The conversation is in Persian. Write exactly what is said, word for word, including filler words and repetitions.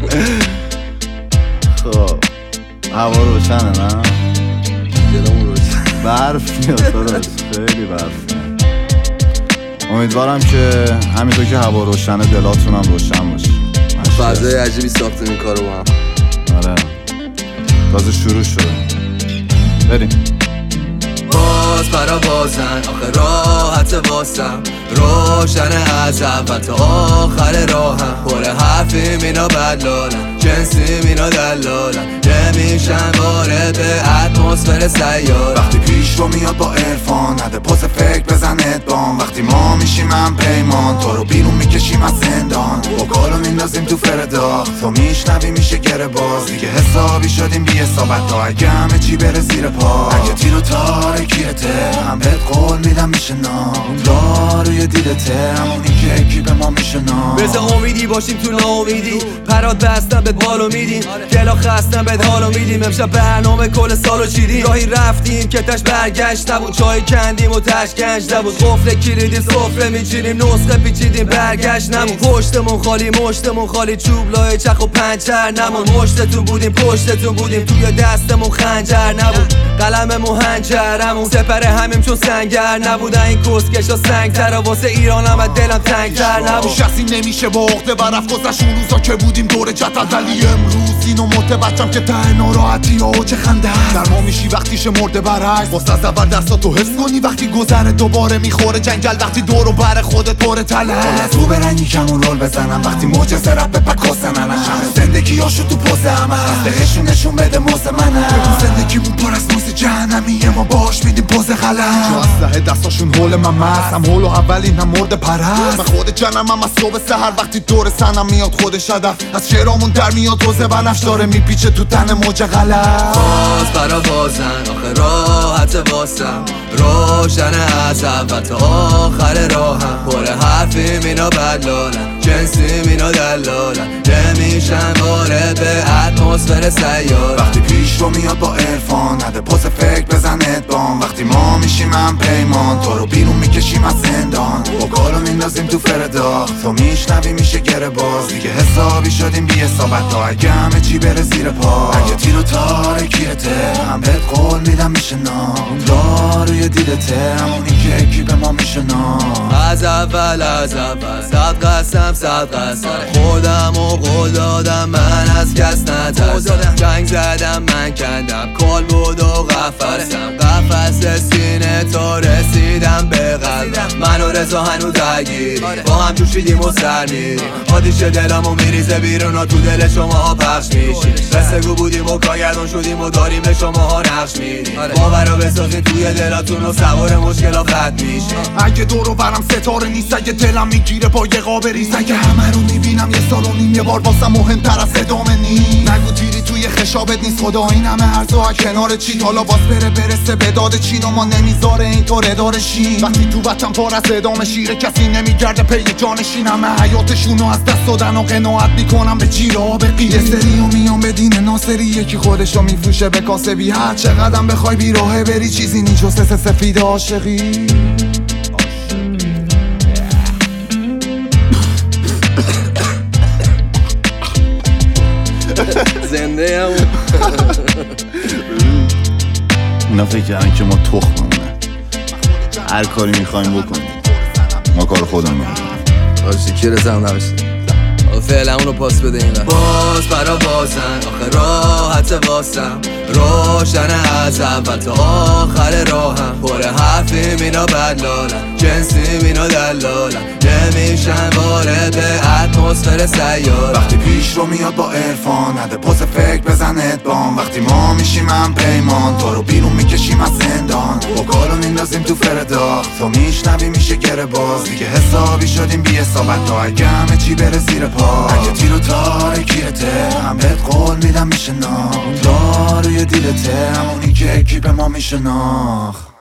خب هوا روشنه نه؟ دلمون روشن برف میاد داداش، خیلی برف میاد. امیدوارم که همینطور که هوا روشنه دلاتون هم روشن باشه. فضای عجیبی ساختیم این کارو با هم. آره تازه شروع شده. بریم. باز برا بازن آخه راحت واسم، روشن از اول تا آخر راهم. پر حرفی مینا بدلالم، جنسی مینا دلالم، نمیشن وارد اتمسفر سیارم. وقتی پیش رو میاد با عرفان، نده پاس فکر بزن ادبان. وقتی ما میشیم هم پیمان، تو رو بیرون میکشیم از زندان. با کارو میندازیم تو فرداخ، تو میشنوی میشه گره باز. دیگه حسابی شدیم بی حسابت تا اگه همه چی بره زیر پا. اگه تیر و تارکیته هم بهت قول میدم میشه نام. داروی دیدته همونی که اکی به ما میشه نام. بذار امیدی باشیم تو ناامیدی، پرات بستم بهت بالو میدیم، گلا خستم بهت حالو میدیم. امشب برنامه کل سالو چیدیم، راهی رفتیم که تش برگشت نبود، چای کندیم و تش گنج نبود. قفل کلیدی سفره میچینیم، نسخه پیچیدیم برگشت نمون. پشتمون خالی مشتمون خالی، چوب لای چخ و پنچر نمون. مشتتون بودیم پشتتون بودیم، توی دستمون خنجر نبود، قلممون هنجرمون. سپر همیم چون سنگر نبودن این کسکشا سنگتر، واسه ایرانم و دلم تنگتر نبود. شخصی نمیشه با عقده و رفت گذشت اون روزا که بودیم دور جد. ولی امروز اینو متوجهم که ته ناراحتی ها و چه خنده هست. در ما میشی وقتیش مرده برعکس، واسه از اول دستاتو حس کنی وقتی گذره دوباره میخوره جنگل. وقتی دور و بر خودت پر تله از تو برنگی کمون رول بزنم. وقتی موجزه رب به پکاسنن همه زندگی هاشو تو پوز همه از دهشون نشون بده موز منه. زندگی مون پر از موز جهنمیه، ما باش میدیم پوز غلط. جو از دستاشون هول من مست، هم هول و اولین هم مرد پرست. من خود جنم هم از صبح سحر وقتی دور سنم میاد خودش هدف. از شعرامون در میاد روزه بنفش داره میپیچه تو تن موج غلط. باز برا بازن آخه راحت واسم، روشن از اول تا آخر راهم. پر حرفی مینا بدلالم، جنسی مینا دلالم، نمیشن وارد اتمسفر سیارم. وقتی پیش رو میاد با عرفان، نده پاس فکر بزن ادبان. وقتی ما میشیم هم پیمان، تو رو بیرون میکشیم از زندان. با کارو میندازیم تو فرداخ، تو میشنوی میشه گره باز. دیگه حسابی شدیم بی حسابت تا اگه همه چی بره زیر پا. اگه تیر و تارکیته هم بهت قول میدم میشه نام. داروی دیدته همونی که اکی به ما میشه نام. از اول از اول صد قسم صد قسم، خودم و قول دادم من از کس نترسم. جنگ زدم من کندم کال بود و قفسم، قفس سینه تا رسیدم به قلبم. من و رضا هنو درگیر با هم جوشیدیم و سر میریم. آتیش دلمو میریزه بیرون و تو دل شما ها پخش میشیم. رسگو بودیم و کارگردان شدیم و داریم به شما ها نقش میدیم. باورو بسازیم توی دلاتون و سوار مشکلا خط میشیم. اگه دورو برم ستاره نیست، اگه دلم میگیره با یه قاب ریز. اگه همه رو میبینم یه سال و نیم، یه بار واسم مهمتر از ادامه نیست. نگو تیری توی خشابت نیست، خدا این همه ارزا کنار چی. حالا باز بره برسه به داد چین و ما نمیذاره اینطور اداره شیم. وقتی تو وطن پر از ادامه شیره کسی نمیگرده پی جانشین. همه حیاتشونو از دست دادن و قناعت میکنم به جیره ها به قیه. سری و میام به دین ناصری، یکی خودشو میفروشه به کاسبی. هر چقدرم بخوای بی راهه بری، چیزی نی جز سس سفید عاشقی. زنده همون اونا فکر کردن که ما تخممونه، هر کاری میخوایم بکنیم، ما کار خودمون میکنیم. آشی کی رسم نبشته فعلا اونو پاس بده این وقت. باز برا بازن آخه راحت واسم، روشن از اول تا آخر راهم. پر حرفی مینا بدلالم، جنسی مینا دلالم، نمیشن وارد اتمسفر سیارم. وقتی پیش رو میاد با عرفان، نده پاس فکر بزن ادبان. وقتی ما میشیم هم پیمان، تو رو بیرون میکشیم از زندان. با کارو میندازیم تو فرداخ، تو میشنوی میشه گره باز. دیگه حسابی شدیم بی حسابت تا اگه همه چی بره زیر پا. اگه تیر و تارکیته هم بهت قول میدم میشه نام. داروی دیدته همونی که اکی به ما میشه ناخ.